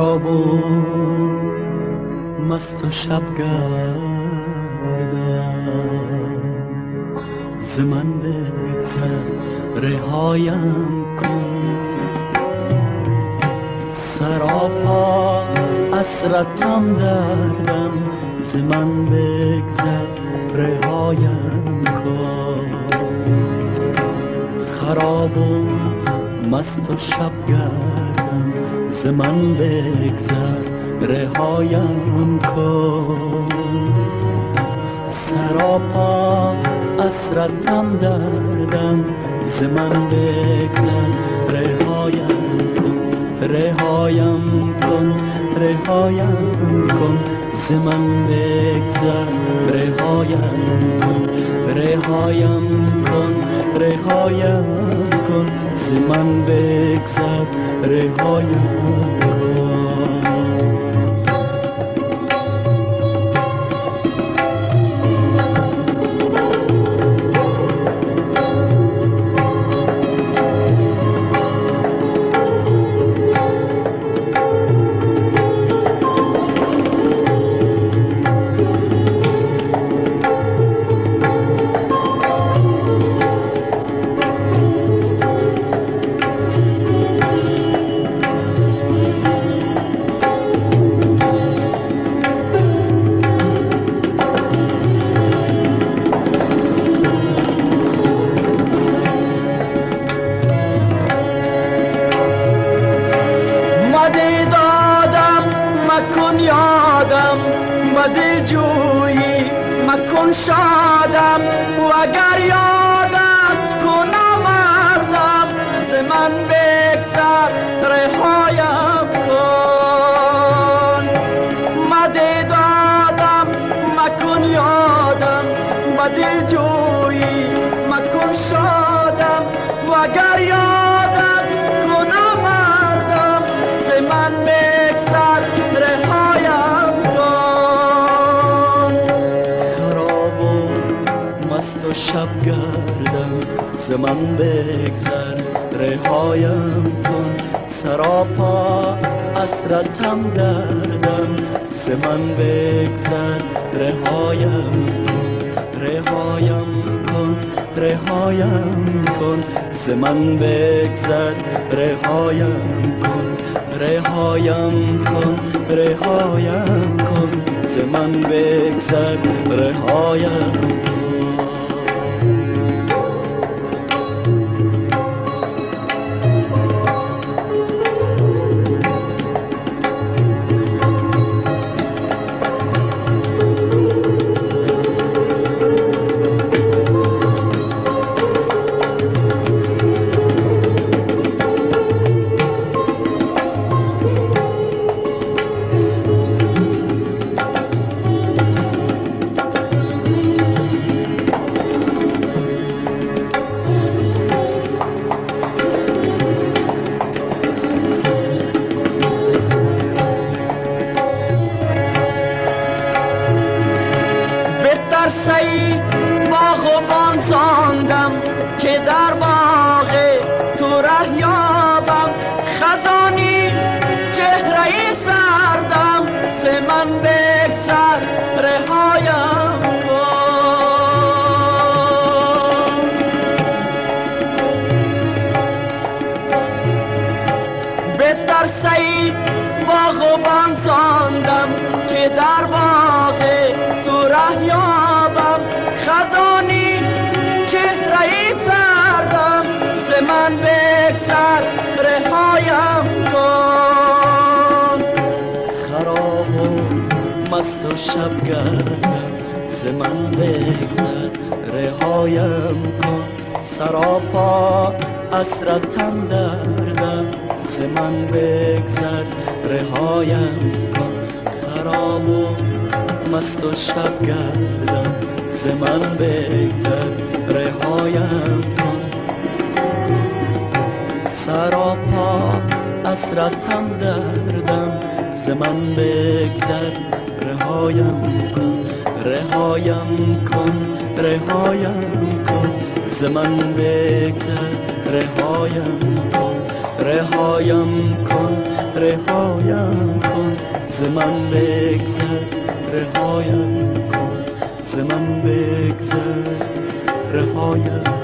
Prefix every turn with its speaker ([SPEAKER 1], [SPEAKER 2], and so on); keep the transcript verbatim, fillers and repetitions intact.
[SPEAKER 1] خراب و مست و شب گردم، ز من بگذر رهایم کن. سراپا حسرتم دردم، ز من بگذر رهایم کن. خراب و مست و شب گردم، ز من بگذر رهایم کن. سراپا حسرتم دردم، ز من بگذر رهایم کن. رهایم کن رهایم کن، ز من بگذر رهایم کن. رهایم کن رهایم کن، ز من بگذر رهایم کن. مکن یادم بدل جویی، مکن شادم و اگر یادت کنم مردم، ز من بگذر رهایم کن. مده دادم مکن یادم بدل جویی، مکن شادم و اگر یادت کنم مردم، ز من بگذر رهایم کن. خراب و مست و شب گردم، ز من بگذر رهایم کن. سراپا حسرتم دردم، ز من بگذر رهایم کن. رهایم کن رهایم کن، ز من بگذر رهایم کن. رهایم کن رهایم کن، ز من بگذر رهایم کن.
[SPEAKER 2] سعی باغبان ساندم که در باغ تو ره یابم، خزانی چهره سردم، ز من بگذر رهایم کن. بهتر سعی باغبان ساندم که در باغ تو ره یابم، خزانی چهره سردم، ز من بگذر رهایم کن.
[SPEAKER 1] خراب و مست و شب گردم، ز من بگذر رهایم کن. سراپا حسرتم دردم، ز من بگذر رهایم کن. خراب و مست و شب گردم، ز من بگذر رهایم کن. سراپا حسرتم دردم، ز من بگذر رهایم کن. رهایم کن رهایم کن، ز من بگذر رهایم کن. رهایم کن رهایم ز من بگذر رهایم کن ز من بگذر رهایم